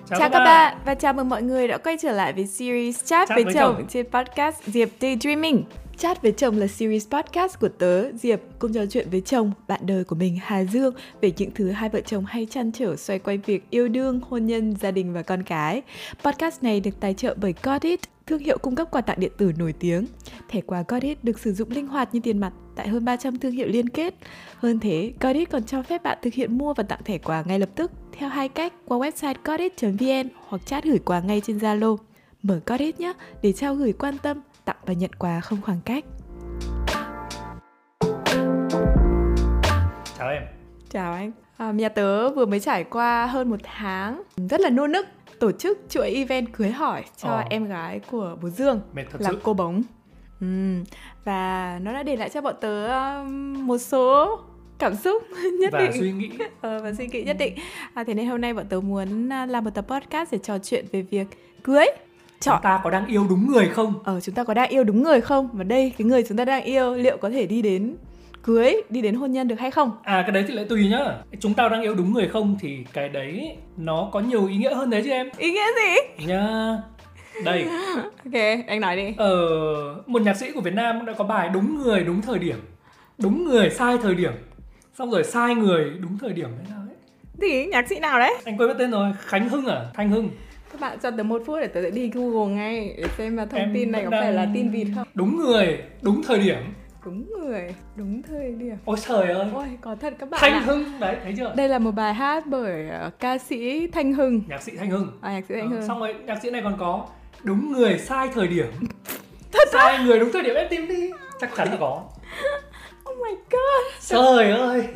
Chào các bạn và chào mừng mọi người đã quay trở lại với series Chat với chồng trên podcast Diệp Daydreaming. Chat với chồng là series podcast của tớ, Diệp, cùng trò chuyện với chồng, bạn đời của mình Hà Dương về những thứ hai vợ chồng hay trăn trở xoay quanh việc yêu đương, hôn nhân, gia đình và con cái. Podcast này được tài trợ bởi Gotit, thương hiệu cung cấp quà tặng điện tử nổi tiếng. Thẻ quà Gotit được sử dụng linh hoạt như tiền mặt tại hơn 300 thương hiệu liên kết. Hơn thế, Gotit còn cho phép bạn thực hiện mua và tặng thẻ quà ngay lập tức theo hai cách qua website gotit.vn hoặc chat gửi quà ngay trên Zalo. Mở Gotit nhé để trao gửi quan tâm, tặng và nhận quà không khoảng cách. Chào em. Chào anh. Nhà tớ vừa mới trải qua hơn 1 tháng rất là nô nức tổ chức chuỗi event cưới hỏi cho em gái của bố Dương là cô Bống. Và nó đã để lại cho bọn tớ một số cảm xúc nhất và định và suy nghĩ nhất định. Thế nên hôm nay bọn tớ muốn làm một tập podcast để trò chuyện về việc cưới. Chúng ta có đang yêu đúng người không? Chúng ta có đang yêu đúng người không? Và đây, cái người chúng ta đang yêu liệu có thể đi đến cưới, đi đến hôn nhân được hay không? Cái đấy thì lại tùy nhá. Chúng ta đang yêu đúng người không thì cái đấy nó có nhiều ý nghĩa hơn đấy chứ em. Ý nghĩa gì? Nha. Đây. Ok, anh nói đi. Một nhạc sĩ của Việt Nam đã có bài đúng người đúng thời điểm, đúng người sai thời điểm, xong rồi sai người đúng thời điểm thế nào ấy. Gì? Nhạc sĩ nào đấy? Anh quên mất tên rồi. Khánh Hưng à? Thanh Hưng. Các bạn cho tớ 1 phút để tớ sẽ đi Google ngay để xem mà thông tin này có phải là tin vịt không. Đúng người đúng thời điểm. Đúng người đúng thời điểm. Ôi trời ơi. Ôi có thật các bạn. Thanh Hưng đấy, thấy chưa? Đây là một bài hát bởi ca sĩ Thanh Hưng. Nhạc sĩ Thanh Hưng. Nhạc sĩ Thanh Hưng. Xong rồi nhạc sĩ này còn có đúng người sai thời điểm. Thật sai người đúng thời điểm, em tìm đi. Chắc chắn là có. Oh my god. Trời ơi.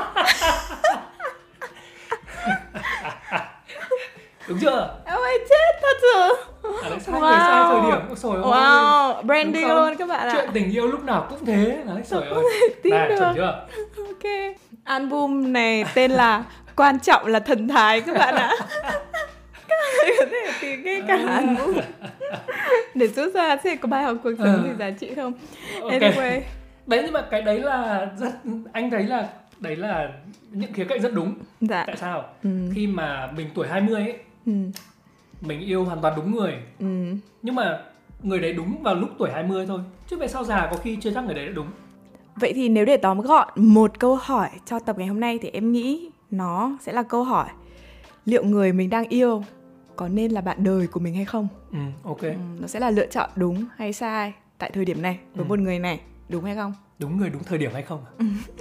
Đúng chưa? Em ơi chết thật sự. Sai người sai thời điểm. Ôi trời ơi. Wow, branding luôn các bạn ạ. Chuyện tình yêu lúc nào cũng thế. Đấy, trời ơi. Này, chuẩn chưa? Ok. Album này tên là Quan trọng là thần thái các bạn ạ. Các bạn có thể tìm cái cả album để rút ra xem có bài học cuộc sống gì giá trị không. Anyway. Đấy, nhưng mà cái đấy là rất, anh thấy là đấy là những khía cạnh rất đúng. Dạ. Tại sao? Khi mà mình tuổi 20 ấy, mình yêu hoàn toàn đúng người. Nhưng mà người đấy đúng vào lúc tuổi 20 thôi. Chứ về sau già có khi chưa chắc người đấy đã đúng. Vậy thì nếu để tóm gọn một câu hỏi cho tập ngày hôm nay thì em nghĩ nó sẽ là câu hỏi: liệu người mình đang yêu có nên là bạn đời của mình hay không? Ok. Nó sẽ là lựa chọn đúng hay sai tại thời điểm này với một người này, đúng hay không? Đúng người đúng thời điểm hay không?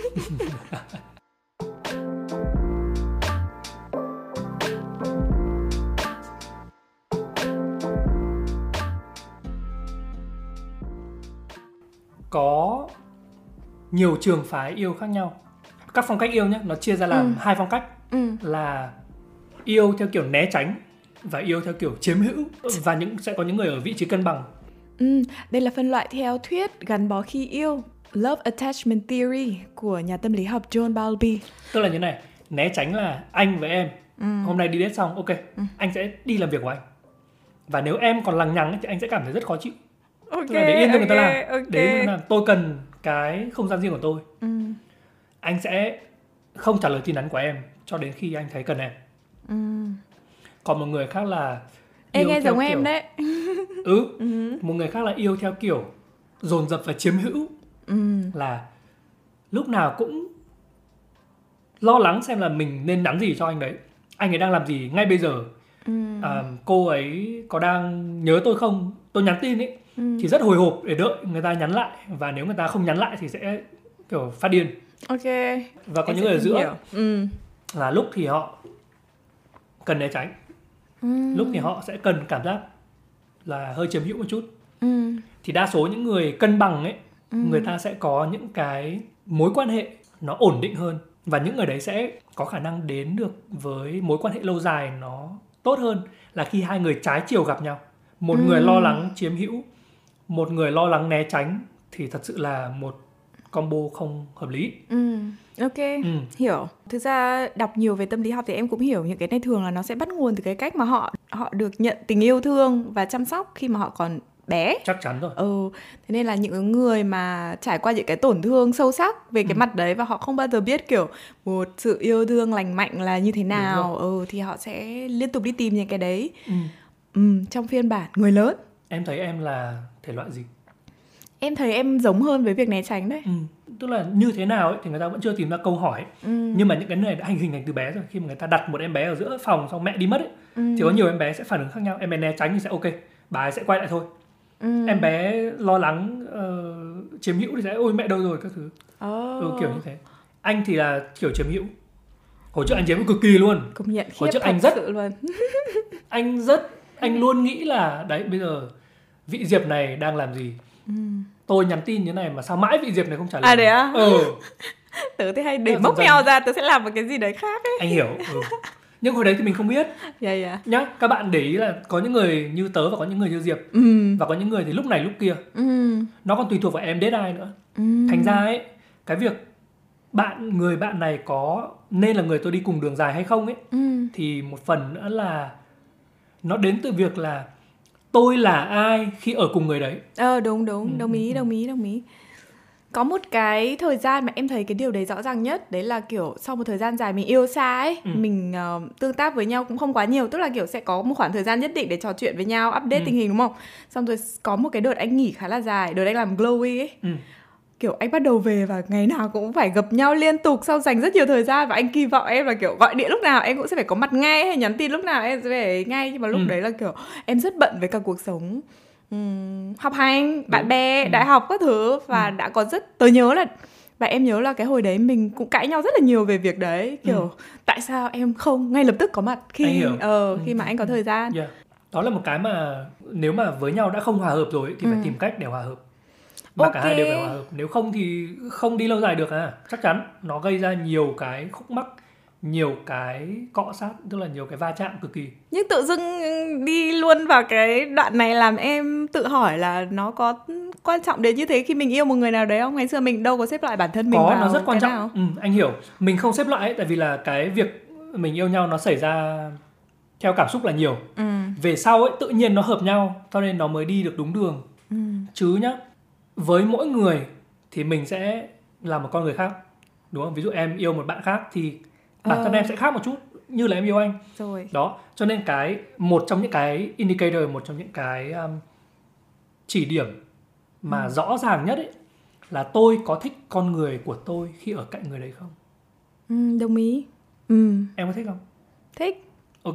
Có nhiều trường phái yêu khác nhau. Các phong cách yêu nhé, nó chia ra làm 2 phong cách. Là yêu theo kiểu né tránh và yêu theo kiểu chiếm hữu. Và sẽ có những người ở vị trí cân bằng. Đây là phân loại theo thuyết gắn bó khi yêu, Love Attachment Theory của nhà tâm lý học John Bowlby. Tức là như này, né tránh là anh với em hôm nay đi date xong, ok, anh sẽ đi làm việc của anh. Và nếu em còn lằng nhằng thì anh sẽ cảm thấy rất khó chịu. Tức là để yên cho người ta làm. Để người ta làm. Tôi cần cái không gian riêng của tôi. Anh sẽ không trả lời tin nhắn của em cho đến khi anh thấy cần em. Còn một người khác là yêu nghe giống kiểu... em đấy. Một người khác là yêu theo kiểu dồn dập và chiếm hữu. Là lúc nào cũng lo lắng xem là mình nên nhắn gì cho anh đấy, anh ấy đang làm gì ngay bây giờ. Cô ấy có đang nhớ tôi không, tôi nhắn tin ấy thì rất hồi hộp để đợi người ta nhắn lại. Và nếu người ta không nhắn lại thì sẽ kiểu phát điên. Ok. Và có những người ở giữa là lúc thì họ cần né tránh, lúc thì họ sẽ cần cảm giác là hơi chiếm hữu một chút. Thì đa số những người cân bằng ấy, người ta sẽ có những cái mối quan hệ nó ổn định hơn. Và những người đấy sẽ có khả năng đến được với mối quan hệ lâu dài nó tốt hơn là khi hai người trái chiều gặp nhau. Một người lo lắng chiếm hữu, một người lo lắng né tránh thì thật sự là một combo không hợp lý. Ok, hiểu. Thực ra đọc nhiều về tâm lý học thì em cũng hiểu những cái này thường là nó sẽ bắt nguồn từ cái cách mà họ được nhận tình yêu thương và chăm sóc khi mà họ còn bé. Chắc chắn rồi. Thế nên là những người mà trải qua những cái tổn thương sâu sắc về cái mặt đấy và họ không bao giờ biết kiểu một sự yêu thương lành mạnh là như thế nào, thì họ sẽ liên tục đi tìm những cái đấy. Trong phiên bản người lớn. Em thấy em là thể loại gì? Em thấy em giống hơn với việc né tránh đấy. Tức là như thế nào ấy thì người ta vẫn chưa tìm ra câu hỏi. Nhưng mà những cái này đã hình thành từ bé rồi. Khi mà người ta đặt một em bé ở giữa phòng xong mẹ đi mất ấy, thì có nhiều em bé sẽ phản ứng khác nhau. Em bé né tránh thì sẽ ok, bà ấy sẽ quay lại thôi. Em bé lo lắng chiếm hữu thì sẽ ôi mẹ đâu rồi các thứ. Kiểu như thế. Anh thì là kiểu chiếm hữu. Hồi trước anh chiếm hữu cực kỳ luôn. Công nhận khiếp. Hồi trước anh rất luôn. Anh luôn nghĩ là đấy bây giờ vị Diệp này đang làm gì. Tôi nhắn tin như này mà sao mãi vị Diệp này không trả lời. Đấy á? Tớ thì hay để móc mèo ra, tớ sẽ làm một cái gì đấy khác ấy. Anh hiểu. Nhưng hồi đấy thì mình không biết. Nhá, các bạn để ý là có những người như tớ và có những người như Diệp. Và có những người thì lúc này lúc kia. Nó còn tùy thuộc vào em date ai nữa. Thành ra ấy, cái việc người bạn này có nên là người tôi đi cùng đường dài hay không ấy, thì một phần nữa là nó đến từ việc là tôi là ai khi ở cùng người đấy. Đúng, đồng ý. Có một cái thời gian mà em thấy cái điều đấy rõ ràng nhất. Đấy là kiểu sau một thời gian dài mình yêu xa ấy, mình tương tác với nhau cũng không quá nhiều. Tức là kiểu sẽ có một khoảng thời gian nhất định để trò chuyện với nhau, update tình hình đúng không? Xong rồi có một cái đợt anh nghỉ khá là dài. Đợt anh làm Glowy ấy, kiểu anh bắt đầu về và ngày nào cũng phải gặp nhau liên tục, sau dành rất nhiều thời gian. Và anh kỳ vọng em là kiểu gọi điện lúc nào em cũng sẽ phải có mặt ngay, hay nhắn tin lúc nào em sẽ phải ngay. Nhưng mà lúc đấy là kiểu em rất bận với cả cuộc sống học hành, bạn bè, đại học các thứ. Và đã có tớ nhớ là, và em nhớ là cái hồi đấy mình cũng cãi nhau rất là nhiều về việc đấy. Kiểu tại sao em không ngay lập tức có mặt khi mà anh có thời gian. Đó là một cái mà nếu mà với nhau đã không hòa hợp rồi thì phải tìm cách để hòa hợp. Mà cả hai đều phải hòa hợp. Nếu không thì không đi lâu dài được chắc chắn nó gây ra nhiều cái khúc mắc, nhiều cái cọ sát, tức là nhiều cái va chạm cực kỳ. Nhưng tự dưng đi luôn vào cái đoạn này làm em tự hỏi là nó có quan trọng đến như thế khi mình yêu một người nào đấy không? Ngày xưa mình đâu có xếp loại bản thân mình vào. Nó rất quan trọng. Anh hiểu. Mình không xếp loại ấy, tại vì là cái việc mình yêu nhau nó xảy ra theo cảm xúc là nhiều. Về sau ấy tự nhiên nó hợp nhau, cho nên nó mới đi được đúng đường. Chứ nhá, với mỗi người thì mình sẽ là một con người khác, đúng không? Ví dụ em yêu một bạn khác thì bản thân em sẽ khác một chút như là em yêu anh. Đó, cho nên một trong những cái indicator, một trong những cái chỉ điểm mà rõ ràng nhất ấy là tôi có thích con người của tôi khi ở cạnh người đấy không? Đồng ý. Em có thích không? Thích. Ok.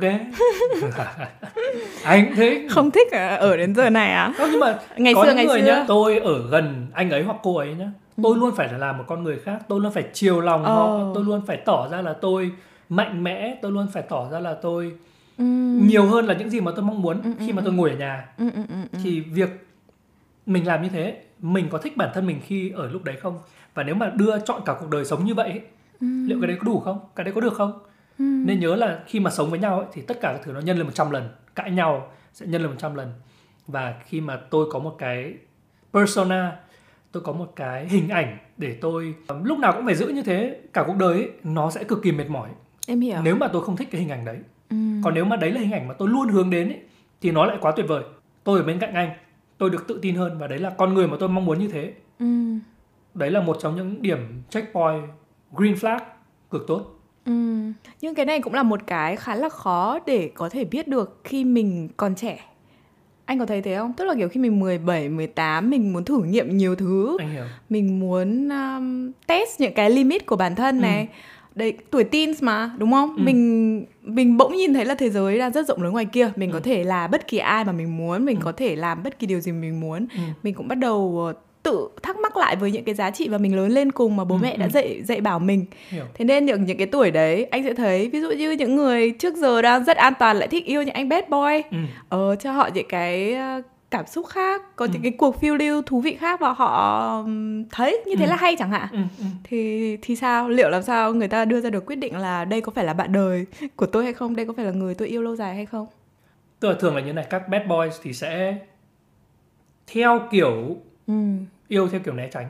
Anh cũng thích. Không thích ở đến giờ này à? Không, nhưng mà ngày xưa nhá, tôi ở gần anh ấy hoặc cô ấy nhá, tôi luôn phải là một con người khác, tôi luôn phải chiều lòng họ, tôi luôn phải tỏ ra là tôi mạnh mẽ, tôi luôn phải tỏ ra là tôi nhiều hơn là những gì mà tôi mong muốn. Khi mà tôi ngồi ở nhà thì việc mình làm như thế, mình có thích bản thân mình khi ở lúc đấy không? Và nếu mà chọn cả cuộc đời sống như vậy, liệu cái đấy có đủ không? Cái đấy có được không? Nên nhớ là khi mà sống với nhau ấy, thì tất cả các thứ nó nhân lên 100 lần. Cãi nhau sẽ nhân lên 100 lần. Và khi mà tôi có một cái persona, tôi có một cái hình ảnh để tôi lúc nào cũng phải giữ như thế cả cuộc đời ấy, nó sẽ cực kỳ mệt mỏi. Em hiểu. Nếu mà tôi không thích cái hình ảnh đấy. Còn nếu mà đấy là hình ảnh mà tôi luôn hướng đến ấy, thì nó lại quá tuyệt vời. Tôi ở bên cạnh anh, tôi được tự tin hơn, và đấy là con người mà tôi mong muốn như thế. Đấy là một trong những điểm checkpoint, green flag cực tốt. Nhưng cái này cũng là một cái khá là khó để có thể biết được khi mình còn trẻ. Anh có thấy thế không? Tức là kiểu khi mình 17, 18 mình muốn thử nghiệm nhiều thứ. Anh hiểu. Mình muốn test những cái limit của bản thân này. Đấy, tuổi teens mà, đúng không? Mình bỗng nhìn thấy là thế giới đang rất rộng lớn ngoài kia. Mình có thể là bất kỳ ai mà mình muốn. Mình có thể làm bất kỳ điều gì mình muốn. Mình cũng bắt đầu tự thắc mắc lại với những cái giá trị mà mình lớn lên cùng mà bố mẹ đã dạy bảo mình. Thế nên những cái tuổi đấy anh sẽ thấy ví dụ như những người trước giờ đang rất an toàn lại thích yêu những anh bad boy, cho họ những cái cảm xúc khác, có những cái cuộc phiêu lưu thú vị khác và họ thấy như thế là hay chẳng hạn. Thì sao? Liệu làm sao người ta đưa ra được quyết định là đây có phải là bạn đời của tôi hay không? Đây có phải là người tôi yêu lâu dài hay không? Tức là thường là như này, các bad boys thì sẽ theo kiểu yêu theo kiểu né tránh.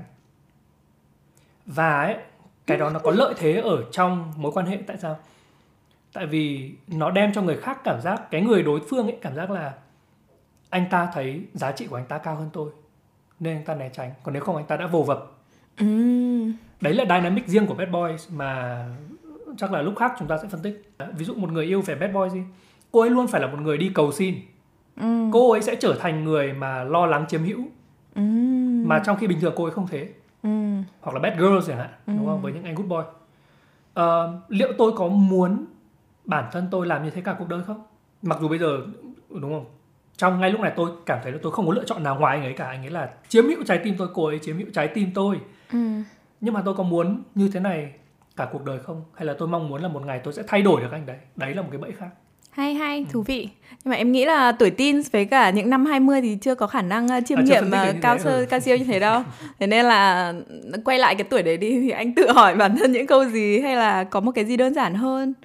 Và ấy, cái đó nó có lợi thế ở trong mối quan hệ. Tại sao? Tại vì nó đem cho người khác cảm giác, cái người đối phương ấy cảm giác là anh ta thấy giá trị của anh ta cao hơn tôi nên anh ta né tránh, còn nếu không anh ta đã vồ vập. Đấy là dynamic riêng của bad boys mà chắc là lúc khác chúng ta sẽ phân tích. Ví dụ một người yêu về bad boy gì, cô ấy luôn phải là một người đi cầu xin. Cô ấy sẽ trở thành người mà lo lắng chiếm hữu, mà trong khi bình thường cô ấy không thế. Hoặc là bad girls chẳng hạn, đúng không, với những anh good boy. Liệu tôi có muốn bản thân tôi làm như thế cả cuộc đời không? Mặc dù bây giờ, đúng không, trong ngay lúc này tôi cảm thấy là tôi không có lựa chọn nào ngoài anh ấy cả. Anh ấy là chiếm hữu trái tim tôi, cô ấy chiếm hữu trái tim tôi. Nhưng mà tôi có muốn như thế này cả cuộc đời không? Hay là tôi mong muốn là một ngày tôi sẽ thay đổi được anh đấy? Đấy là một cái bẫy khác. Hay, thú vị. Nhưng mà em nghĩ là tuổi teen với cả những năm 20 thì chưa có khả năng chiêm nghiệm cao siêu như thế đâu. Thế nên là quay lại cái tuổi đấy đi thì anh tự hỏi bản thân những câu gì, hay là có một cái gì đơn giản hơn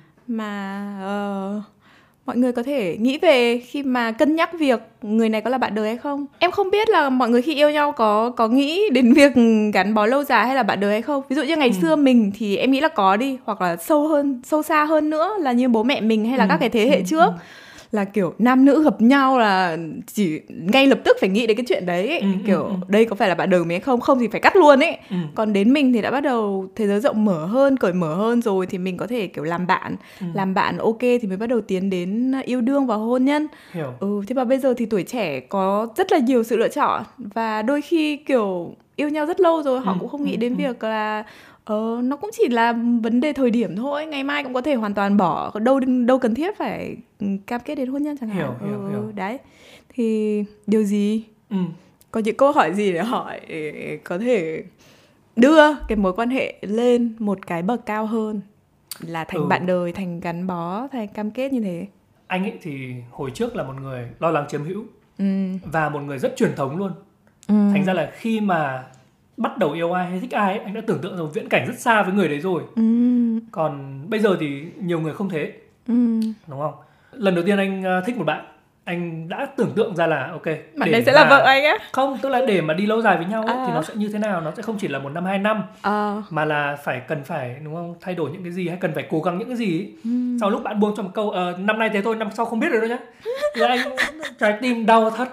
mà mọi người có thể nghĩ về khi mà cân nhắc việc người này có là bạn đời hay không. Em không biết là mọi người khi yêu nhau có nghĩ đến việc gắn bó lâu dài hay là bạn đời hay không. Ví dụ như ngày xưa mình thì em nghĩ là có đi, hoặc là sâu xa hơn nữa là như bố mẹ mình hay là các cái thế hệ trước, là kiểu nam nữ hợp nhau là chỉ ngay lập tức phải nghĩ đến cái chuyện đấy ấy. Kiểu đây có phải là bạn đời mình hay không, không thì phải cắt luôn ấy. Còn đến mình thì đã bắt đầu thế giới rộng mở hơn, cởi mở hơn rồi thì mình có thể kiểu làm bạn ok thì mới bắt đầu tiến đến yêu đương và hôn nhân. Thế mà bây giờ thì tuổi trẻ có rất là nhiều sự lựa chọn, và đôi khi kiểu yêu nhau rất lâu rồi họ cũng không nghĩ đến việc là nó cũng chỉ là vấn đề thời điểm thôi, ngày mai cũng có thể hoàn toàn bỏ, đâu cần thiết phải cam kết đến hôn nhân chẳng hạn. Hiểu. Đấy thì điều gì có những câu hỏi gì để hỏi để có thể đưa cái mối quan hệ lên một cái bậc cao hơn, là thành bạn đời, thành gắn bó, thành cam kết như thế? Anh ấy thì hồi trước là một người lo lắng chiếm hữu và một người rất truyền thống luôn. Thành ra là khi mà bắt đầu yêu ai hay thích ai ấy, anh đã tưởng tượng ra một viễn cảnh rất xa với người đấy rồi. Còn bây giờ thì nhiều người không thế, đúng không? Lần đầu tiên anh thích một bạn, anh đã tưởng tượng ra là ok, bạn đấy sẽ là vợ anh á? Không, tức là để mà đi lâu dài với nhau ấy, thì nó sẽ như thế nào, nó sẽ không chỉ là 1 năm 2 năm mà là cần phải đúng không, thay đổi những cái gì hay cần phải cố gắng những cái gì ấy. Sau lúc bạn buông cho một câu năm nay thế thôi, năm sau không biết rồi đâu nhá, thì anh trái tim đau thắt,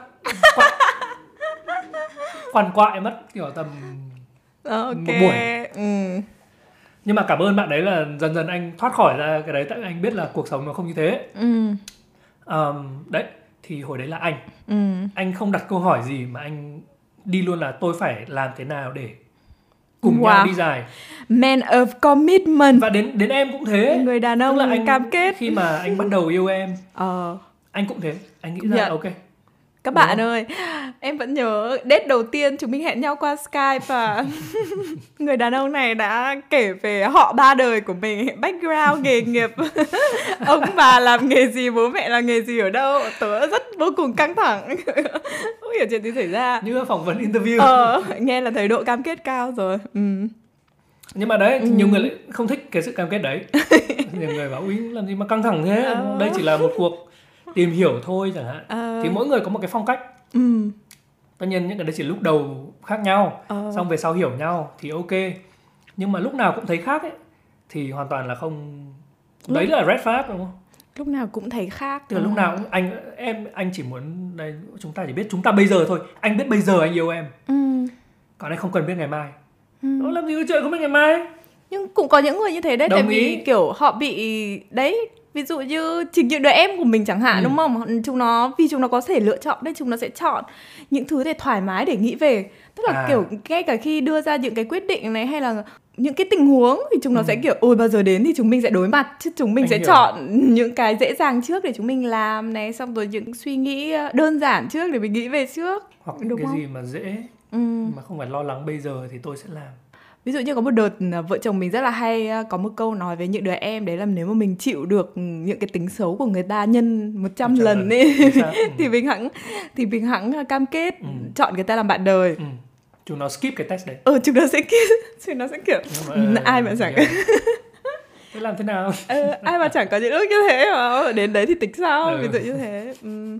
quằn quại mất kiểu tầm một buổi. Nhưng mà cảm ơn bạn đấy là dần dần anh thoát khỏi ra cái đấy, tại anh biết là cuộc sống nó không như thế. Đấy thì hồi đấy là anh không đặt câu hỏi gì mà anh đi luôn là tôi phải làm thế nào để cùng nhau đi dài. Man of commitment. Và đến em cũng thế. Người đàn ông là anh cam kết. Khi mà anh bắt đầu yêu em, anh cũng thế. Anh nghĩ ra ok, các bạn ơi, em vẫn nhớ date đầu tiên chúng mình hẹn nhau qua Skype và người đàn ông này đã kể về họ ba đời của mình, background, nghề nghiệp, ông bà làm nghề gì, bố mẹ làm nghề gì ở đâu. Tớ rất vô cùng căng thẳng, không hiểu chuyện gì xảy ra. Như phỏng vấn interview. Nghe là thấy độ cam kết cao rồi. Nhưng mà đấy, nhiều người lại không thích cái sự cam kết đấy. Nhiều người bảo, úi làm gì mà căng thẳng thế, đây chỉ là một cuộc tìm hiểu thôi chẳng hạn. Thì mỗi người có một cái phong cách. Tất nhiên những cái đấy chỉ lúc đầu khác nhau, xong về sau hiểu nhau thì ok. Nhưng mà lúc nào cũng thấy khác ấy thì hoàn toàn là không. Đấy là red flag đúng không? Lúc nào cũng thấy khác. Từ lúc nào cũng anh chỉ muốn đây, chúng ta chỉ biết chúng ta bây giờ thôi. Anh biết bây giờ anh yêu em. Còn anh không cần biết ngày mai. Đó làm gì có chuyện không biết ngày mai. Nhưng cũng có những người như thế đấy. Tại vì kiểu họ bị đấy, ví dụ như chính những đứa em của mình chẳng hạn, đúng không? Vì chúng nó có thể lựa chọn đấy, chúng nó sẽ chọn những thứ để thoải mái để nghĩ về. Tức là kiểu ngay cả khi đưa ra những cái quyết định này hay là những cái tình huống thì chúng nó sẽ kiểu ôi bao giờ đến thì chúng mình sẽ đối mặt, chứ chúng mình sẽ chọn những cái dễ dàng trước để chúng mình làm này, xong rồi những suy nghĩ đơn giản trước để mình nghĩ về trước. Hoặc những cái gì mà dễ mà không phải lo lắng bây giờ thì tôi sẽ làm. Ví dụ như có một đợt vợ chồng mình rất là hay có một câu nói với những đứa em, đấy là nếu mà mình chịu được những cái tính xấu của người ta nhân 100 lần ấy thì mình hẵng cam kết chọn người ta làm bạn đời. Chúng nó skip cái test đấy. Chúng nó sẽ kiểu ai mà chẳng thế làm thế nào? Ai mà chẳng có những lúc như thế mà đến đấy thì tính sao, ví dụ như thế.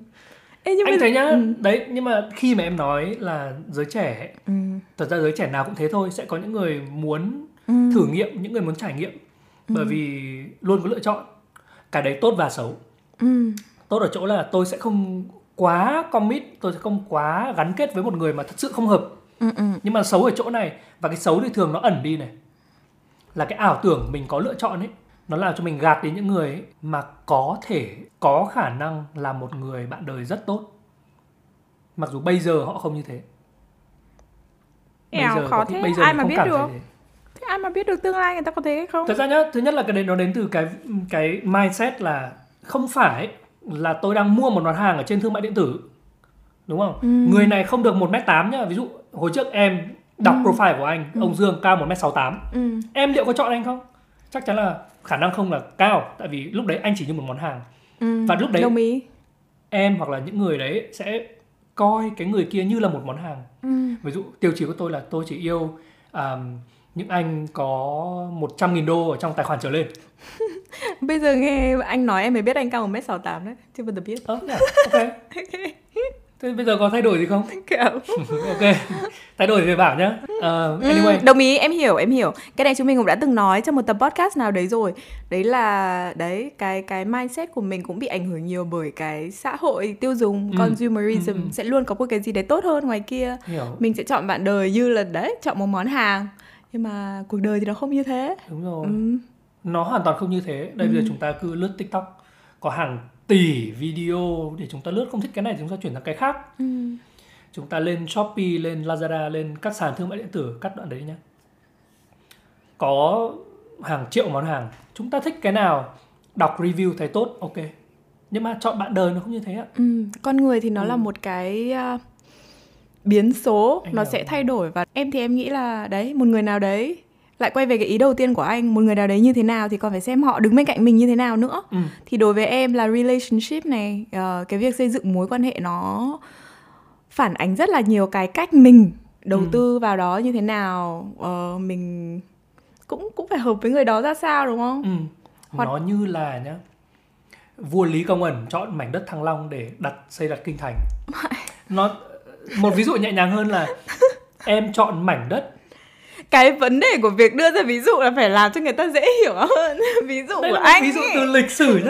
Anh thấy nhá, đấy, nhưng mà khi mà em nói là giới trẻ, thật ra giới trẻ nào cũng thế thôi, sẽ có những người muốn thử nghiệm, những người muốn trải nghiệm, bởi vì luôn có lựa chọn. Cái đấy tốt và xấu. Tốt ở chỗ là tôi sẽ không quá commit, tôi sẽ không quá gắn kết với một người mà thật sự không hợp. Nhưng mà xấu ở chỗ này, và cái xấu thì thường nó ẩn đi này, là cái ảo tưởng mình có lựa chọn ấy, nó làm cho mình gạt đến những người ấy mà có thể có khả năng là một người bạn đời rất tốt, mặc dù bây giờ họ không như thế. Khó thế, bây giờ ai mà biết được? Thế ai mà biết được tương lai người ta có thế hay không? Thật ra nhá, thứ nhất là cái đấy nó đến từ cái mindset là không phải là tôi đang mua một mặt hàng ở trên thương mại điện tử, đúng không? Người này không được 1m8 nhá. Ví dụ hồi trước em đọc profile của anh, ông Dương cao 1m68. Em liệu có chọn anh không? Chắc chắn là khả năng không là cao, tại vì lúc đấy anh chỉ như một món hàng. Và lúc đấy đồng ý. Em hoặc là những người đấy sẽ coi cái người kia như là một món hàng. Ví dụ tiêu chí của tôi là tôi chỉ yêu những anh có 100.000 đô ở trong tài khoản trở lên. Bây giờ nghe anh nói em mới biết anh cao 1m68 đấy, chưa bao giờ biết. Ok. Thế bây giờ có thay đổi gì không? Ok, thay đổi thì bảo nhá. Anyway. Đồng ý, em hiểu. Cái này chúng mình cũng đã từng nói trong một tập podcast nào đấy rồi. Đấy là cái mindset của mình cũng bị ảnh hưởng nhiều bởi cái xã hội tiêu dùng, consumerism. Sẽ luôn có một cái gì đấy tốt hơn ngoài kia. Mình sẽ chọn bạn đời như là đấy, chọn một món hàng. Nhưng mà cuộc đời thì nó không như thế. Đúng rồi. Nó hoàn toàn không như thế. Đây bây giờ chúng ta cứ lướt TikTok, có hàng tỷ video để chúng ta lướt, không thích cái này thì chúng ta chuyển sang cái khác. Chúng ta lên Shopee, lên Lazada, lên các sàn thương mại điện tử, cắt đoạn đấy nhé. Có hàng triệu món hàng, chúng ta thích cái nào, đọc review thấy tốt, ok. Nhưng mà chọn bạn đời nó không như thế ạ. Con người thì nó là một cái biến số, nó sẽ thay đổi. Và em thì em nghĩ là đấy, một người nào đấy, lại quay về cái ý đầu tiên của anh, một người nào đấy như thế nào thì còn phải xem họ đứng bên cạnh mình như thế nào nữa. Thì đối với em là relationship này, cái việc xây dựng mối quan hệ nó phản ánh rất là nhiều cái cách mình đầu tư vào đó như thế nào. Mình cũng phải hợp với người đó ra sao, đúng không? Nó như là nhá, vua Lý Công Ẩn chọn mảnh đất Thăng Long để xây đặt kinh thành. Nó một ví dụ nhẹ nhàng hơn là em chọn mảnh đất. Cái vấn đề của việc đưa ra ví dụ là phải làm cho người ta dễ hiểu hơn. Ví dụ đây của anh ví dụ từ lịch sử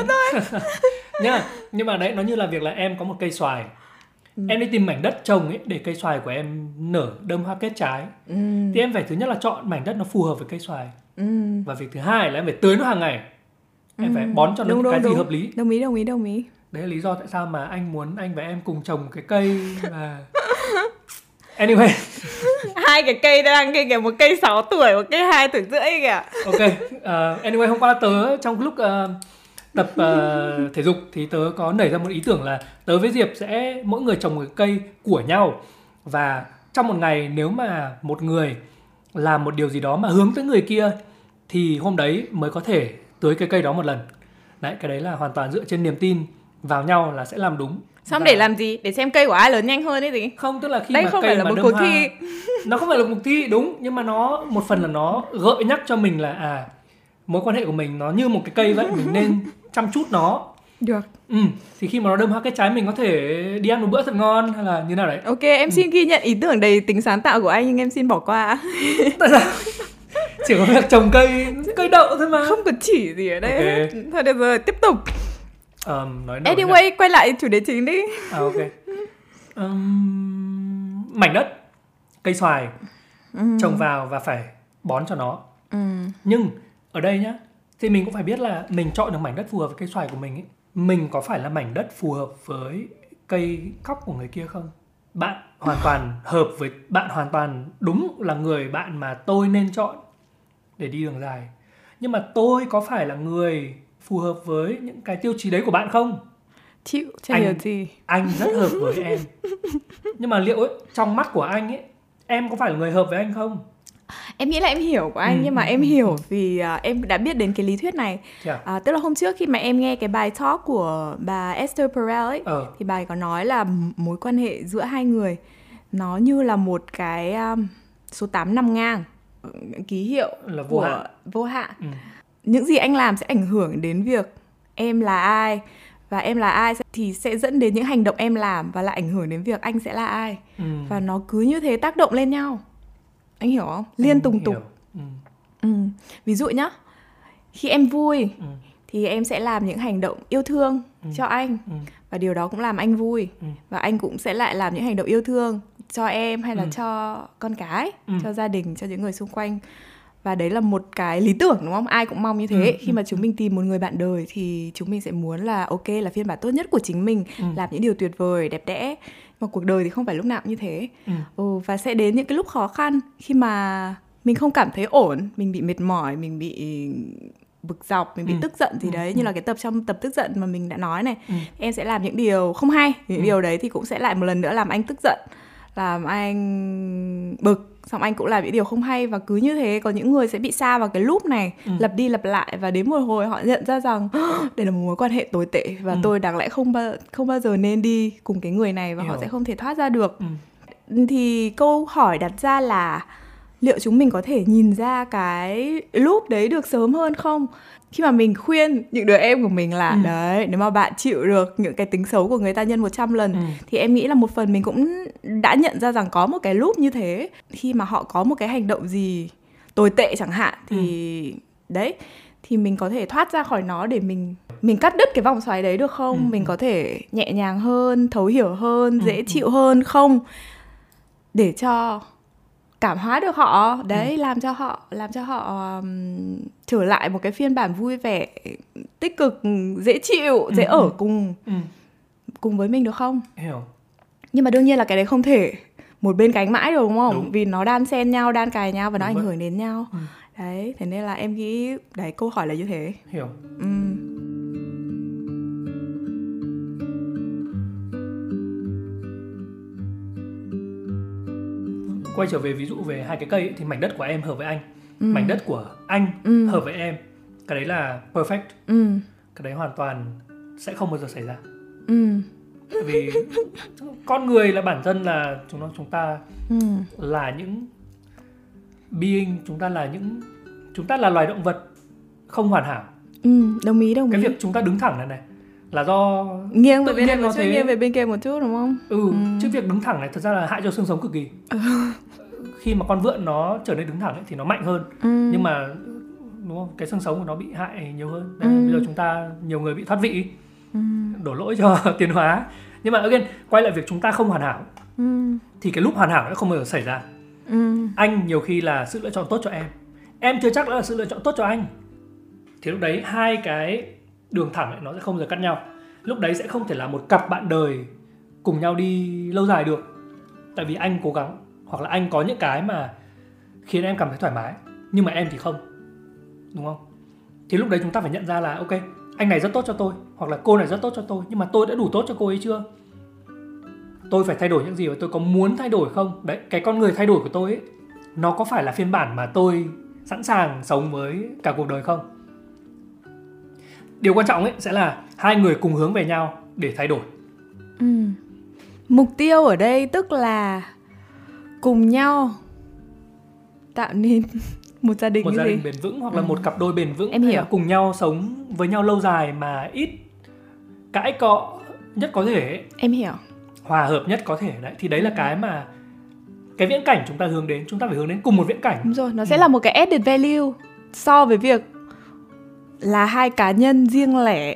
nhá. Nhưng mà đấy, nó như là việc là em có một cây xoài. Em đi tìm mảnh đất trồng ấy để cây xoài của em nở đơm hoa kết trái. Thì em phải thứ nhất là chọn mảnh đất nó phù hợp với cây xoài. Và việc thứ hai là em phải tưới nó hàng ngày. Em phải bón cho nó cái gì hợp lý. Đồng ý. Đấy là lý do tại sao mà anh muốn anh và em cùng trồng một cái cây và... Anyway. Hai cái cây đang kìa, một cây 6 tuổi, một cây 2 tuổi rưỡi kìa. Ok, anyway, hôm qua tớ trong lúc tập thể dục thì tớ có nảy ra một ý tưởng là tớ với Diệp sẽ mỗi người trồng một cây của nhau. Và trong một ngày nếu mà một người làm một điều gì đó mà hướng tới người kia thì hôm đấy mới có thể tưới cái cây đó một lần. Đấy, cái đấy là hoàn toàn dựa trên niềm tin vào nhau là sẽ làm đúng. Xong để làm gì? Để xem cây của ai lớn nhanh hơn ấy gì? Không, tức là khi đây mà không cây phải là mà một đơm cuộc hoa, thi. nó không phải là một cuộc thi, đúng. Nhưng mà nó một phần là nó gợi nhắc cho mình là mối quan hệ của mình nó như một cái cây vậy, mình nên chăm chút nó. Được. Thì khi mà nó đơm hoa kết trái mình có thể đi ăn một bữa thật ngon hay là như nào đấy. Ok, em xin ghi nhận ý tưởng đầy tính sáng tạo của anh, nhưng em xin bỏ qua. Tại sao? Chỉ có việc trồng cây đậu thôi mà. Không có chỉ gì ở đây. Okay. Thôi được rồi, tiếp tục. Nói anyway, quay lại chủ đề chính đi. Ok. Mảnh đất, cây xoài trồng vào và phải bón cho nó. Nhưng ở đây nhá, thì mình cũng phải biết là mình chọn được mảnh đất phù hợp với cây xoài của mình ấy. Mình có phải là mảnh đất phù hợp với cây cóc của người kia không? Bạn hoàn toàn hợp với, bạn hoàn toàn đúng là người bạn mà tôi nên chọn để đi đường dài. Nhưng mà tôi có phải là người phù hợp với những cái tiêu chí đấy của bạn không? Chịu, chả hiểu gì. Anh rất hợp với em. Nhưng mà liệu ấy, trong mắt của anh ấy, em có phải là người hợp với anh không? Em nghĩ là em hiểu của anh, nhưng mà em hiểu vì em đã biết đến cái lý thuyết này. Tức là hôm trước khi mà em nghe cái bài talk của bà Esther Perel ấy, thì bà ấy có nói là mối quan hệ giữa hai người nó như là một cái số 8 nằm ngang, ký hiệu là vô hạn. Những gì anh làm sẽ ảnh hưởng đến việc em là ai, và em là ai thì sẽ dẫn đến những hành động em làm và lại ảnh hưởng đến việc anh sẽ là ai. Và nó cứ như thế tác động lên nhau. Anh hiểu không? Liên tùng tục. Ví dụ nhá, khi em vui thì em sẽ làm những hành động yêu thương cho anh, và điều đó cũng làm anh vui. Và anh cũng sẽ lại làm những hành động yêu thương cho em hay là cho con cái, cho gia đình, cho những người xung quanh. Và đấy là một cái lý tưởng, đúng không? Ai cũng mong như thế. Khi mà chúng mình tìm một người bạn đời thì chúng mình sẽ muốn là ok, là phiên bản tốt nhất của chính mình, làm những điều tuyệt vời, đẹp đẽ. Mà cuộc đời thì không phải lúc nào cũng như thế. Và sẽ đến những cái lúc khó khăn, khi mà mình không cảm thấy ổn, mình bị mệt mỏi, mình bị bực dọc, mình bị tức giận gì đấy, như là cái trong tập tức giận mà mình đã nói này. Em sẽ làm những điều không hay. Những điều đấy thì cũng sẽ lại một lần nữa làm anh tức giận, làm anh bực. Xong anh cũng làm những điều không hay. Và cứ như thế có những người sẽ bị sa vào cái loop này, lặp đi lặp lại. Và đến một hồi họ nhận ra rằng đây là một mối quan hệ tồi tệ, và tôi đáng lẽ không bao giờ nên đi cùng cái người này, và họ sẽ không thể thoát ra được. Thì câu hỏi đặt ra là liệu chúng mình có thể nhìn ra cái loop đấy được sớm hơn không? Khi mà mình khuyên những đứa em của mình là đấy, nếu mà bạn chịu được những cái tính xấu của người ta nhân 100 lần, thì em nghĩ là một phần mình cũng đã nhận ra rằng có một cái loop như thế. Khi mà họ có một cái hành động gì tồi tệ chẳng hạn, thì đấy, thì mình có thể thoát ra khỏi nó để mình cắt đứt cái vòng xoáy đấy được không? Mình có thể nhẹ nhàng hơn, thấu hiểu hơn, dễ chịu hơn không? Để cho cảm hóa được họ đấy, làm cho họ trở lại một cái phiên bản vui vẻ, tích cực, dễ chịu, dễ ở cùng với mình được không? Hiểu. Nhưng mà đương nhiên là cái đấy không thể một bên cánh mãi được, đúng không? Đúng. Vì nó đan xen nhau, đan cài nhau và nó ảnh hưởng đến nhau. Đấy, thế nên là em nghĩ đấy, câu hỏi là như thế. Hiểu. Quay trở về ví dụ về hai cái cây ấy, thì mảnh đất của em hợp với anh, mảnh đất của anh hợp với em. Cái đấy là perfect. Cái đấy hoàn toàn sẽ không bao giờ xảy ra. Vì con người là bản thân là chúng ta là những being, chúng ta là loài động vật không hoàn hảo. Đồng ý. Cái việc chúng ta đứng thẳng này là do nghiêng về bên này một chút, nghiêng về bên kia một chút, đúng không? Chứ việc đứng thẳng này thật ra là hại cho xương sống cực kỳ. Khi mà con vượn nó trở nên đứng thẳng ấy, thì nó mạnh hơn, nhưng mà đúng không, cái xương sống của nó bị hại nhiều hơn. Đấy, bây giờ chúng ta nhiều người bị thoát vị, đổ lỗi cho tiến hóa. Nhưng mà again, quay lại việc chúng ta không hoàn hảo, thì cái lúc hoàn hảo nó không bao giờ xảy ra. Anh nhiều khi là sự lựa chọn tốt cho em chưa chắc là sự lựa chọn tốt cho anh. Thì lúc đấy hai cái đường thẳng ấy, nó sẽ không bao giờ cắt nhau. Lúc đấy sẽ không thể là một cặp bạn đời cùng nhau đi lâu dài được. Tại vì anh cố gắng, hoặc là anh có những cái mà khiến em cảm thấy thoải mái, nhưng mà em thì không, đúng không? Thì lúc đấy chúng ta phải nhận ra là ok, anh này rất tốt cho tôi, hoặc là cô này rất tốt cho tôi, nhưng mà tôi đã đủ tốt cho cô ấy chưa? Tôi phải thay đổi những gì và tôi có muốn thay đổi không? Đấy, cái con người thay đổi của tôi ấy, nó có phải là phiên bản mà tôi sẵn sàng sống với cả cuộc đời không? Điều quan trọng ấy sẽ là hai người cùng hướng về nhau để thay đổi. Mục tiêu ở đây tức là cùng nhau tạo nên một gia đình, một gia đình bền vững, hoặc là một cặp đôi bền vững. Em hiểu. Cùng nhau sống với nhau lâu dài mà ít cãi cọ nhất có thể ấy. Em hiểu. Hòa hợp nhất có thể đấy. Thì đấy là cái mà cái viễn cảnh chúng ta hướng đến. Chúng ta phải hướng đến cùng một viễn cảnh. Đúng rồi, nó sẽ là một cái added value so với việc là hai cá nhân riêng lẻ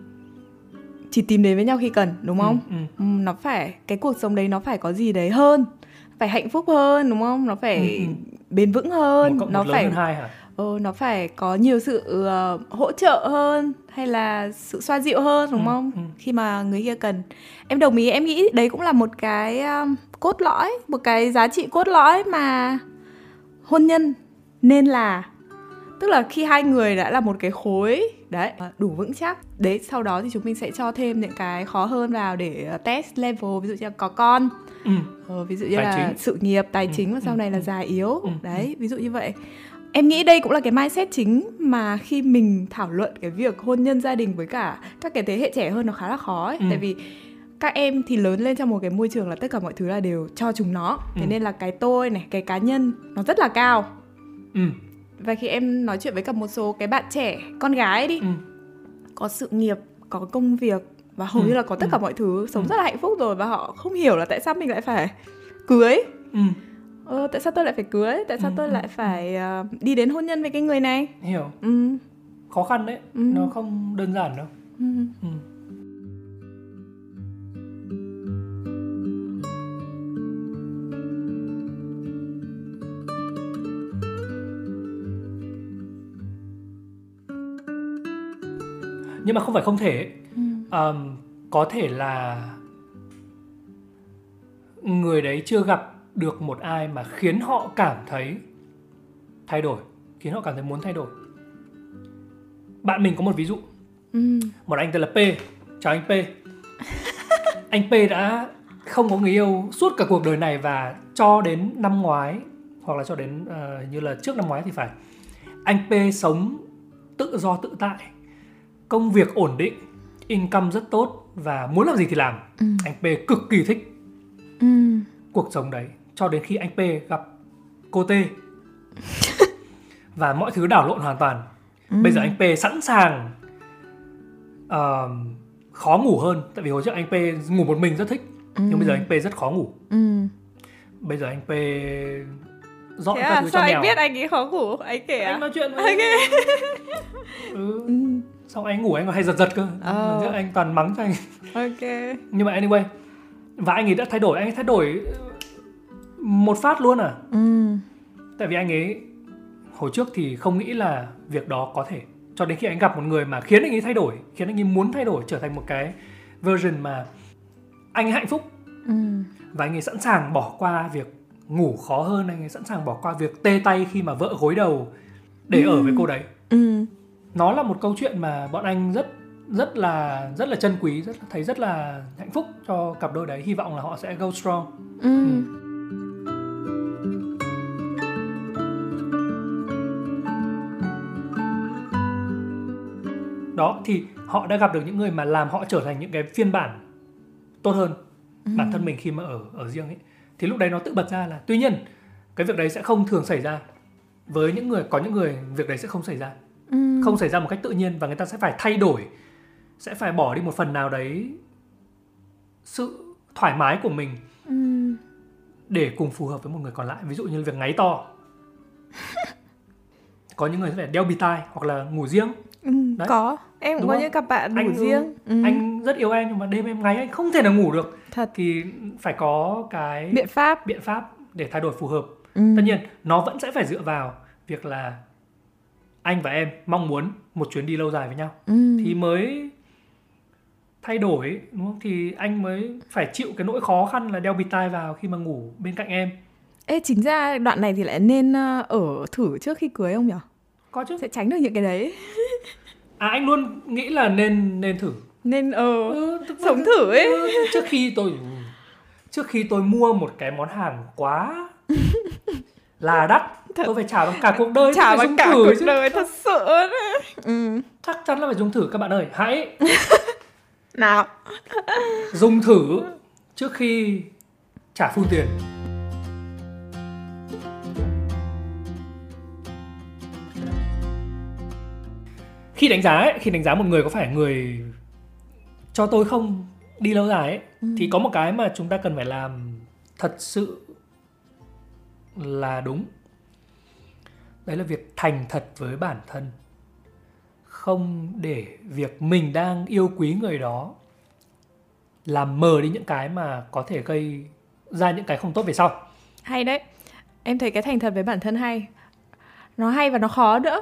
chỉ tìm đến với nhau khi cần, đúng không? Nó phải, cái cuộc sống đấy nó phải có gì đấy hơn, phải hạnh phúc hơn, đúng không? Nó phải bền vững hơn, nó phải hơn hai hả? Nó phải có nhiều sự hỗ trợ hơn, hay là sự xoa dịu hơn, đúng không? Khi mà người kia cần. Em đồng ý, em nghĩ đấy cũng là một cái cốt lõi, một cái giá trị cốt lõi mà hôn nhân nên là. Tức là khi hai người đã là một cái khối đấy, đủ vững chắc. Đấy, sau đó thì chúng mình sẽ cho thêm những cái khó hơn vào để test level. Ví dụ như là có con, ví dụ như tài là chính, sự nghiệp, tài chính, và sau này là già yếu. Đấy, ví dụ như vậy. Em nghĩ đây cũng là cái mindset chính mà khi mình thảo luận cái việc hôn nhân gia đình với cả các cái thế hệ trẻ hơn nó khá là khó ấy. Tại vì các em thì lớn lên trong một cái môi trường là tất cả mọi thứ là đều cho chúng nó. Thế nên là cái tôi này, cái cá nhân nó rất là cao. Và khi em nói chuyện với cả một số cái bạn trẻ, con gái đi, có sự nghiệp, có công việc và hầu như là có tất cả mọi thứ, sống rất là hạnh phúc rồi, và họ không hiểu là tại sao mình lại phải cưới. Tại sao tôi lại phải cưới? Tại sao tôi lại phải đi đến hôn nhân với cái người này? Hiểu. khó khăn đấy. Nó không đơn giản đâu. Nhưng mà không phải không thể. Có thể là người đấy chưa gặp được một ai mà khiến họ cảm thấy thay đổi, khiến họ cảm thấy muốn thay đổi. Bạn mình có một ví dụ. Một anh tên là P. Chào anh P. Anh P đã không có người yêu suốt cả cuộc đời này, và cho đến năm ngoái, hoặc là cho đến như là trước năm ngoái thì phải, anh P sống tự do tự tại, công việc ổn định, income rất tốt và muốn làm gì thì làm. Anh P cực kỳ thích cuộc sống đấy, cho đến khi anh P gặp cô T và mọi thứ đảo lộn hoàn toàn. Bây giờ anh P sẵn sàng khó ngủ hơn. Tại vì hồi trước anh P ngủ một mình rất thích, nhưng bây giờ anh P rất khó ngủ. Bây giờ anh P dọn các thứ cho mèo. Sao anh biết anh ấy khó ngủ? Anh kể Anh nói chuyện với xong anh ngủ anh còn hay giật cơ. Anh toàn mắng cho anh. Nhưng mà anyway, và anh ấy đã thay đổi. Anh ấy thay đổi một phát luôn à. Tại vì anh ấy hồi trước thì không nghĩ là việc đó có thể, cho đến khi anh gặp một người mà khiến anh ấy thay đổi, khiến anh ấy muốn thay đổi, trở thành một cái version mà anh ấy hạnh phúc. Và anh ấy sẵn sàng bỏ qua việc ngủ khó hơn, anh ấy sẵn sàng bỏ qua việc tê tay khi mà vợ gối đầu để ở với cô đấy. Nó là một câu chuyện mà bọn anh rất là trân quý, thấy rất là hạnh phúc cho cặp đôi đấy. Hy vọng là họ sẽ go strong. Đó, thì họ đã gặp được những người mà làm họ trở thành những cái phiên bản tốt hơn bản thân mình khi mà ở riêng ấy. Thì lúc đấy nó tự bật ra là, tuy nhiên cái việc đấy sẽ không thường xảy ra với những người, có những người việc đấy sẽ không xảy ra. Không xảy ra một cách tự nhiên, và người ta sẽ phải thay đổi, sẽ phải bỏ đi một phần nào đấy sự thoải mái của mình để cùng phù hợp với một người còn lại. Ví dụ như việc ngáy to. Có những người sẽ phải đeo bịt tai hoặc là ngủ riêng. Đấy. Có, em cũng có những cặp bạn ngủ riêng. Anh rất yêu em, nhưng mà đêm em ngáy anh không thể nào ngủ được. Thật. Thì phải có cái biện pháp để thay đổi phù hợp. Tất nhiên nó vẫn sẽ phải dựa vào việc là anh và em mong muốn một chuyến đi lâu dài với nhau thì mới thay đổi, đúng không? Thì anh mới phải chịu cái nỗi khó khăn là đeo bịt tai vào khi mà ngủ bên cạnh em. Ê, chính ra đoạn này thì lại nên ở thử trước khi cưới không nhỉ? Có chứ. Sẽ tránh được những cái đấy. Anh luôn nghĩ là nên thử. Nên sống thử ấy. Trước khi tôi mua một cái món hàng quá là đắt, tôi phải trả bằng cả cuộc đời. Trả bằng cả cuộc đời thật sự đấy. Chắc chắn là phải dùng thử các bạn ơi. Hãy nào dùng thử trước khi trả full tiền. Khi đánh giá một người có phải người cho tôi không đi lâu dài ấy, thì có một cái mà chúng ta cần phải làm thật sự là đúng. Đấy là việc thành thật với bản thân. Không để việc mình đang yêu quý người đó làm mờ đi những cái mà có thể gây ra những cái không tốt về sau. Hay đấy. Em thấy cái thành thật với bản thân hay. Nó hay và nó khó nữa.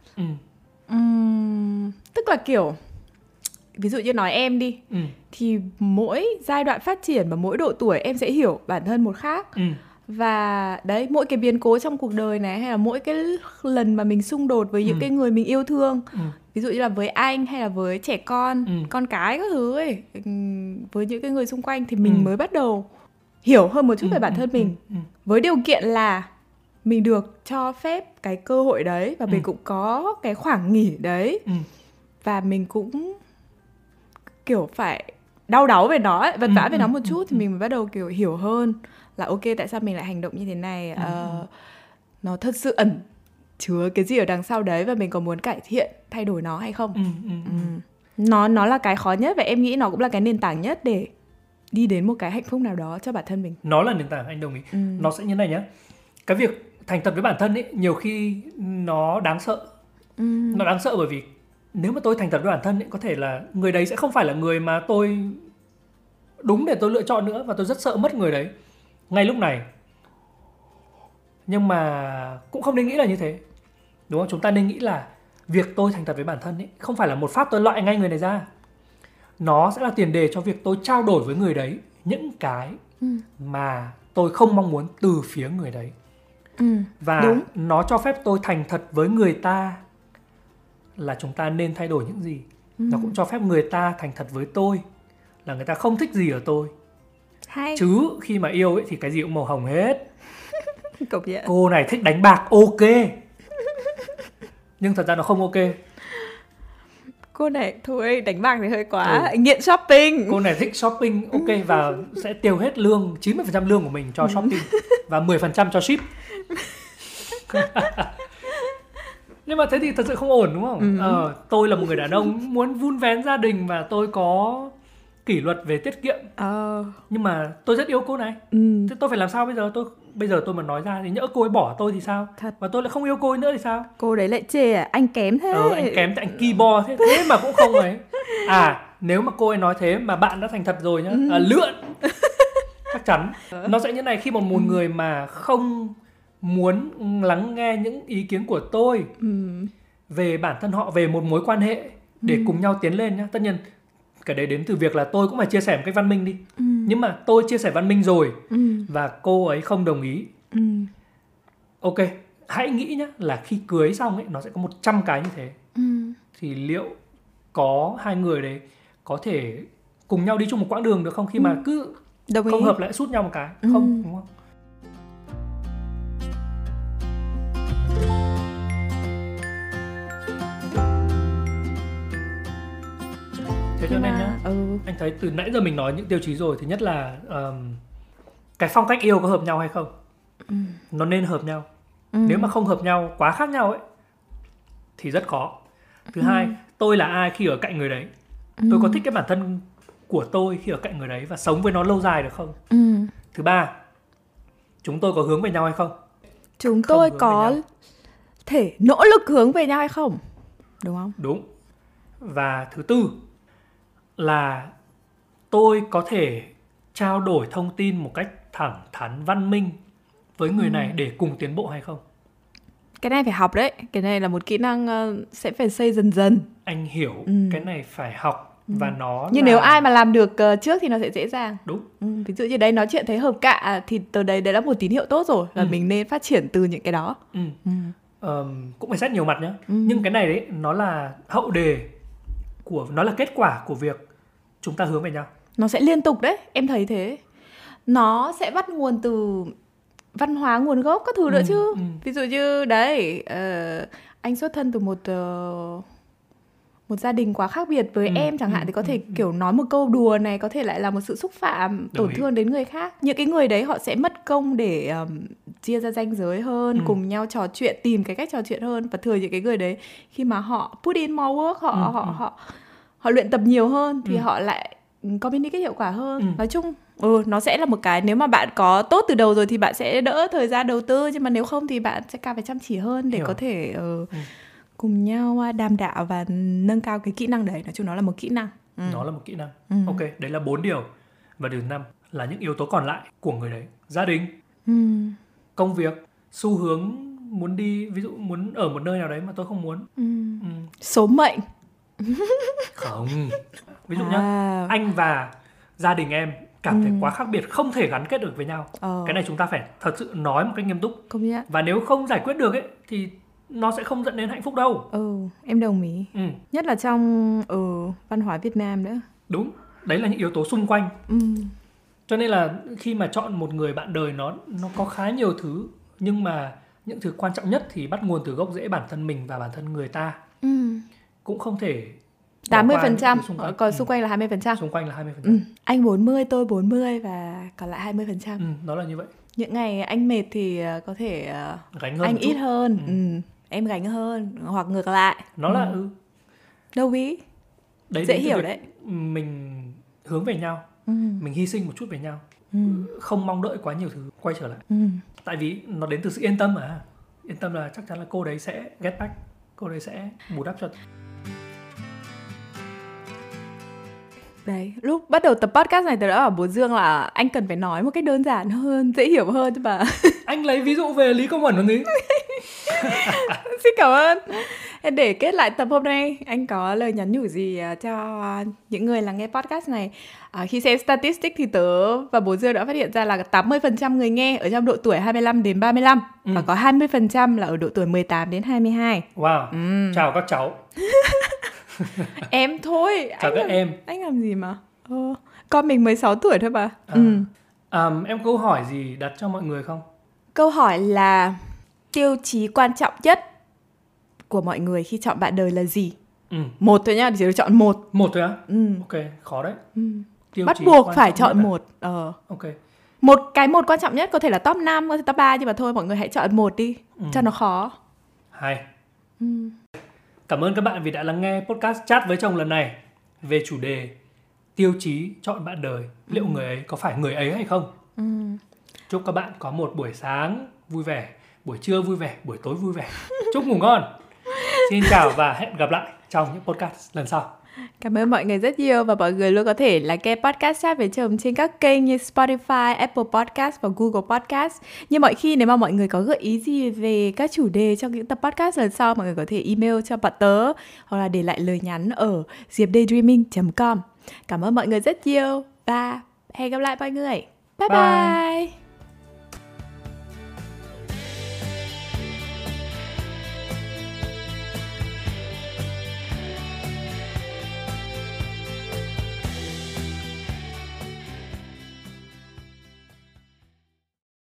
Tức là kiểu, ví dụ như nói em đi, thì mỗi giai đoạn phát triển và mỗi độ tuổi em sẽ hiểu bản thân một khác. Và đấy, mỗi cái biến cố trong cuộc đời này, hay là mỗi cái lần mà mình xung đột với những cái người mình yêu thương, ví dụ như là với anh hay là với trẻ con, con cái các thứ ấy, với những cái người xung quanh, thì mình mới bắt đầu hiểu hơn một chút về bản thân mình. Với điều kiện là mình được cho phép cái cơ hội đấy, và mình cũng có cái khoảng nghỉ đấy, và mình cũng kiểu phải đau đáu về nó ấy, vật vã về nó một chút, thì mình mới bắt đầu kiểu hiểu hơn là ok, tại sao mình lại hành động như thế này, nó thật sự ẩn chứa cái gì ở đằng sau đấy, và mình có muốn cải thiện, thay đổi nó hay không. Nó là cái khó nhất, và em nghĩ nó cũng là cái nền tảng nhất để đi đến một cái hạnh phúc nào đó cho bản thân mình. Nó là nền tảng, anh đồng ý. Nó sẽ như này nhá. Cái việc thành thật với bản thân ấy, nhiều khi nó đáng sợ. Nó đáng sợ bởi vì nếu mà tôi thành thật với bản thân ấy, có thể là người đấy sẽ không phải là người mà tôi đúng để tôi lựa chọn nữa, và tôi rất sợ mất người đấy ngay lúc này. Nhưng mà cũng không nên nghĩ là như thế, đúng không? Chúng ta nên nghĩ là việc tôi thành thật với bản thân ấy không phải là một phát tôi loại ngay người này ra. Nó sẽ là tiền đề cho việc tôi trao đổi với người đấy những cái mà tôi không mong muốn từ phía người đấy. Và đúng. Nó cho phép tôi thành thật với người ta là chúng ta nên thay đổi những gì. Nó cũng cho phép người ta thành thật với tôi là người ta không thích gì ở tôi. Hay. Chứ khi mà yêu ấy thì cái gì cũng màu hồng hết. Cô này thích đánh bạc, ok. Nhưng thật ra nó không ok. Cô này thôi, đánh bạc thì hơi quá. Nghiện shopping. Cô này thích shopping, ok. Và sẽ tiêu hết lương, 90% lương của mình cho shopping và 10% cho ship. Nhưng mà thế thì thật sự không ổn, đúng không? Tôi là một người đàn ông muốn vun vén gia đình và tôi có kỷ luật về tiết kiệm. Nhưng mà tôi rất yêu cô này. Thế tôi phải làm sao bây giờ? Bây giờ tôi mà nói ra thì nhỡ cô ấy bỏ tôi thì sao? Thật. Và tôi lại không yêu cô ấy nữa thì sao? Cô đấy lại chê à? Anh kém thế. Anh kém thì anh keyboard thế mà cũng không ấy. Nếu mà cô ấy nói thế mà bạn đã thành thật rồi nhá, lượn. Chắc chắn. Nó sẽ như này, khi một người mà không muốn lắng nghe những ý kiến của tôi về bản thân họ, về một mối quan hệ để cùng nhau tiến lên nhá. Tất nhiên cái đấy đến từ việc là tôi cũng phải chia sẻ một cách văn minh đi. Nhưng mà tôi chia sẻ văn minh rồi và cô ấy không đồng ý. Ok, hãy nghĩ nhá, là khi cưới xong ấy, nó sẽ có 100 cái như thế. Thì liệu có hai người đấy có thể cùng nhau đi chung một quãng đường được không? Khi mà cứ không hợp lại sút nhau một cái. Không, đúng không? Thế cho nên nhá, anh thấy từ nãy giờ mình nói những tiêu chí rồi. Thứ nhất là cái phong cách yêu có hợp nhau hay không. Nó nên hợp nhau. Nếu mà không hợp nhau, quá khác nhau ấy, thì rất khó. Thứ hai, tôi là ai khi ở cạnh người đấy. Tôi có thích cái bản thân của tôi khi ở cạnh người đấy và sống với nó lâu dài được không. Thứ ba, chúng tôi có hướng về nhau hay không. Chúng tôi có thể nỗ lực hướng về nhau hay không. Đúng không? Đúng. Và thứ tư là tôi có thể trao đổi thông tin một cách thẳng thắn, văn minh với người này để cùng tiến bộ hay không. Cái này phải học đấy. Cái này là một kỹ năng sẽ phải xây dần dần. Anh hiểu, cái này phải học. Và nó nhưng nếu ai mà làm được trước thì nó sẽ dễ dàng. Đúng. Ví dụ như đấy nói chuyện thấy hợp cạ thì từ đấy là một tín hiệu tốt rồi. Là mình nên phát triển từ những cái đó. Cũng phải xét nhiều mặt nhá. Nhưng cái này đấy, nó là hậu đề của, nó là kết quả của việc chúng ta hướng về nhau. Nó sẽ liên tục đấy, em thấy thế. Nó sẽ bắt nguồn từ văn hóa, nguồn gốc các thứ nữa chứ. Ví dụ như đấy, anh xuất thân từ một gia đình quá khác biệt với em chẳng hạn, thì có thể kiểu nói một câu đùa này có thể lại là một sự xúc phạm, tổn thương đến người khác. Những cái người đấy họ sẽ mất công để chia ra ranh giới hơn, cùng nhau trò chuyện, tìm cái cách trò chuyện hơn. Và thường những cái người đấy khi mà họ put in more work, họ luyện tập nhiều hơn thì họ lại communicate hiệu quả hơn. Nói chung nó sẽ là một cái, nếu mà bạn có tốt từ đầu rồi thì bạn sẽ đỡ thời gian đầu tư, nhưng mà nếu không thì bạn sẽ càng phải chăm chỉ hơn để có thể cùng nhau đàm đạo và nâng cao cái kỹ năng đấy. Nói chung nó là một kỹ năng. Nó là một kỹ năng. Ok, đấy là 4 điều. Và điều 5 là những yếu tố còn lại của người đấy. Gia đình, công việc, xu hướng muốn đi, ví dụ muốn ở một nơi nào đấy mà tôi không muốn. Số mệnh. Không. Ví dụ nhá, anh và gia đình em cảm thấy quá khác biệt, không thể gắn kết được với nhau. Cái này chúng ta phải thật sự nói một cách nghiêm túc. Và nếu không giải quyết được ấy thì nó sẽ không dẫn đến hạnh phúc đâu. Em đồng ý. Nhất là trong văn hóa Việt Nam nữa. Đúng, đấy là những yếu tố xung quanh. Cho nên là khi mà chọn một người bạn đời, nó có khá nhiều thứ. Nhưng mà những thứ quan trọng nhất thì bắt nguồn từ gốc rễ bản thân mình và bản thân người ta. Cũng không thể 80%, còn xung quanh là 20%. Xung quanh là 20%. Anh 40, tôi 40 và còn lại 20%. Nó là như vậy. Những ngày anh mệt thì có thể gánh hơn anh ít hơn, em gánh hơn, hoặc ngược lại. Nó là đâu ý. Đấy, dễ hiểu đấy. Mình hướng về nhau, mình hy sinh một chút về nhau, không mong đợi quá nhiều thứ quay trở lại. Tại vì nó đến từ sự yên tâm mà. Yên tâm là chắc chắn là cô đấy sẽ get back, cô đấy sẽ bù đắp cho. Đấy, lúc bắt đầu tập podcast này tớ đã bảo bố Dương là anh cần phải nói một cách đơn giản hơn, dễ hiểu hơn chứ bà. Anh lấy ví dụ về Lý Công Uẩn còn gì. Xin cảm ơn. Để kết lại tập hôm nay, anh có lời nhắn nhủ gì cho những người lắng nghe podcast này? Khi xem statistics thì tớ và bố Dương đã phát hiện ra là 80% người nghe ở trong độ tuổi 25 đến 35 và có 20% là ở độ tuổi 18 đến 22. Wow, chào các cháu. Em thôi. Chào các em. Anh làm gì mà? Con mình 16 tuổi thôi bà. Em có câu hỏi gì đặt cho mọi người không? Câu hỏi là tiêu chí quan trọng nhất của mọi người khi chọn bạn đời là gì? Một thôi nhá, chỉ được chọn một. Một thôi á? Ok, khó đấy. Bắt buộc phải chọn một. Ok. Một quan trọng nhất, có thể là top 5, có thể top 3, nhưng mà thôi mọi người hãy chọn một đi, cho nó khó. Hay. Cảm ơn các bạn vì đã lắng nghe podcast Chat với chồng lần này về chủ đề tiêu chí chọn bạn đời. Liệu người ấy có phải người ấy hay không? Chúc các bạn có một buổi sáng vui vẻ, buổi trưa vui vẻ, buổi tối vui vẻ. Chúc ngủ ngon. Xin chào và hẹn gặp lại trong những podcast lần sau. Cảm ơn mọi người rất nhiều và mọi người luôn có thể là nghe podcast Chat với chồng trên các kênh như Spotify, Apple Podcast và Google Podcast. Như mọi khi nếu mà mọi người có gợi ý gì về các chủ đề trong những tập podcast lần sau, mọi người có thể email cho bọn tớ hoặc là để lại lời nhắn ở diepdaydreaming.com. Cảm ơn mọi người rất nhiều và hẹn gặp lại mọi người. Bye bye.